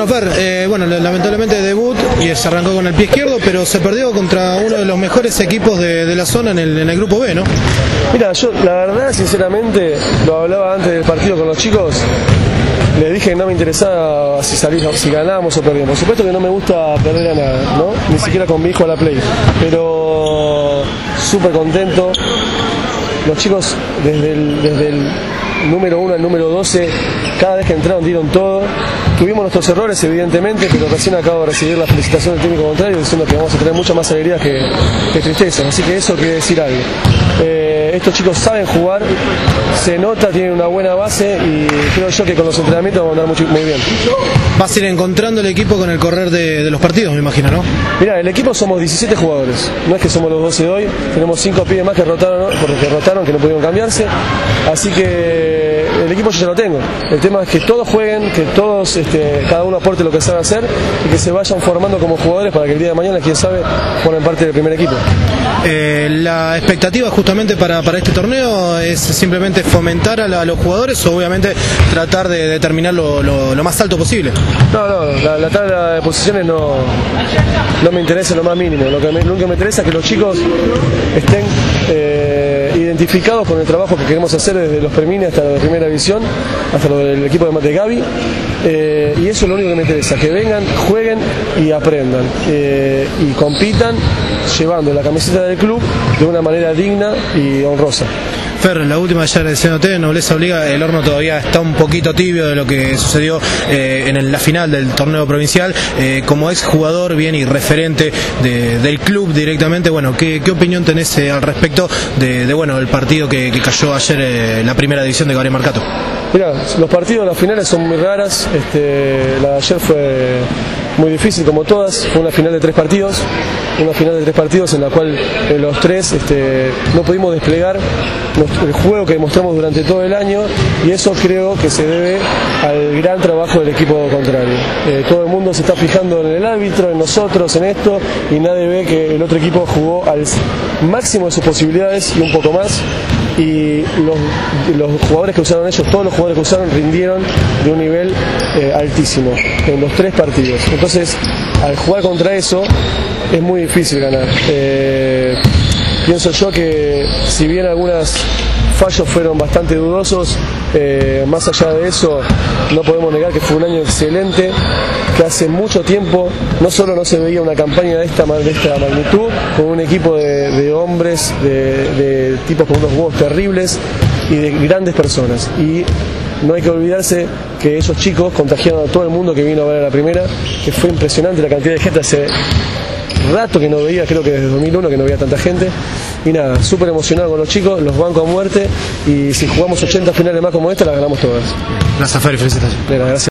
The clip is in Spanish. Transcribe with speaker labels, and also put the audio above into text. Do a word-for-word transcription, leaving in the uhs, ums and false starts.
Speaker 1: Bueno, Fer, eh, bueno, lamentablemente debut y se arrancó con el pie izquierdo, pero se perdió contra uno de los mejores equipos de, de la zona en el, en el grupo B, ¿no?
Speaker 2: Mira, yo la verdad, sinceramente, lo hablaba antes del partido con los chicos, les dije que no me interesaba si salimos, si ganábamos o perdíamos. Por supuesto que no me gusta perder a nada, ¿no? Ni siquiera con mi hijo a la play, pero súper contento. Los chicos desde el, desde el número uno al número doce, cada vez que entraron dieron todo. Tuvimos nuestros errores, evidentemente, pero recién acabo de recibir la felicitación del técnico contrario diciendo que vamos a tener mucha más alegría que, que tristeza. Así que eso quiere decir algo. Eh, estos chicos saben jugar, se nota, tienen una buena base y creo yo que con los entrenamientos vamos a andar muy, muy bien.
Speaker 1: Vas a ir encontrando el equipo con el correr de, de los partidos, me imagino, ¿no?
Speaker 2: Mirá, el equipo somos diecisiete jugadores, no es que somos los doce de hoy, tenemos cinco pibes más que rotaron, porque rotaron, que no pudieron cambiarse, así que el equipo yo ya lo tengo. El tema es que todos jueguen, que todos, este, cada uno aporte lo que sabe hacer y que se vayan formando como jugadores para que el día de mañana, quién sabe, formen parte del primer equipo.
Speaker 1: Eh, la expectativa justamente para, para este torneo es simplemente fomentar a, la, a los jugadores o obviamente tratar de, de terminar lo, lo, lo más alto posible.
Speaker 2: No, no, la, la tabla de posiciones no, no me interesa lo más mínimo. Lo que me, lo que me interesa es que los chicos estén eh, identificados con el trabajo que queremos hacer desde los premini hasta la primera división, hasta lo del equipo de Mate Gaby, eh, y eso es lo único que me interesa, que vengan, jueguen y aprendan eh, y compitan llevando la camiseta del club de una manera digna y honrosa.
Speaker 1: Fer, la última ya agradeciéndote, Nobleza Obliga, el horno todavía está un poquito tibio de lo que sucedió eh, en el, la final del torneo provincial. Eh, como ex jugador bien y referente de, del club directamente, bueno, ¿qué, qué opinión tenés eh, al respecto de, de bueno el partido que, que cayó ayer en eh, la primera división de Gabriel Marcato?
Speaker 2: Mira, los partidos, las finales son muy raras. Este, la de ayer fue muy difícil como todas, fue una final de tres partidos, una final de tres partidos en la cual eh, los tres este, no pudimos desplegar el juego que demostramos durante todo el año y eso creo que se debe al gran trabajo del equipo contrario. Eh, todo el mundo se está fijando en el árbitro, en nosotros, en esto y nadie ve que el otro equipo jugó al máximo de sus posibilidades y un poco más. Y los, los jugadores que usaron ellos, todos los jugadores que usaron rindieron de un nivel eh, altísimo en los tres partidos. Entonces, al jugar contra eso es muy difícil ganar. Eh, pienso yo que si bien algunos fallos fueron bastante dudosos, eh, más allá de eso no podemos negar que fue un año excelente, que hace mucho tiempo no solo no se veía una campaña de esta, de esta magnitud, con un equipo de, de hombres, de, de tipos con unos huevos terribles y de grandes personas. Y no hay que olvidarse que esos chicos contagiaron a todo el mundo que vino a ver a la primera, que fue impresionante la cantidad de gente, hace rato que no veía, creo que desde dos mil uno que no veía tanta gente. Y nada, súper emocionado con los chicos, los banco a muerte y si jugamos ochenta finales más como esta, las ganamos todas.
Speaker 1: Gracias, Fer, felicitaciones.
Speaker 2: Gracias.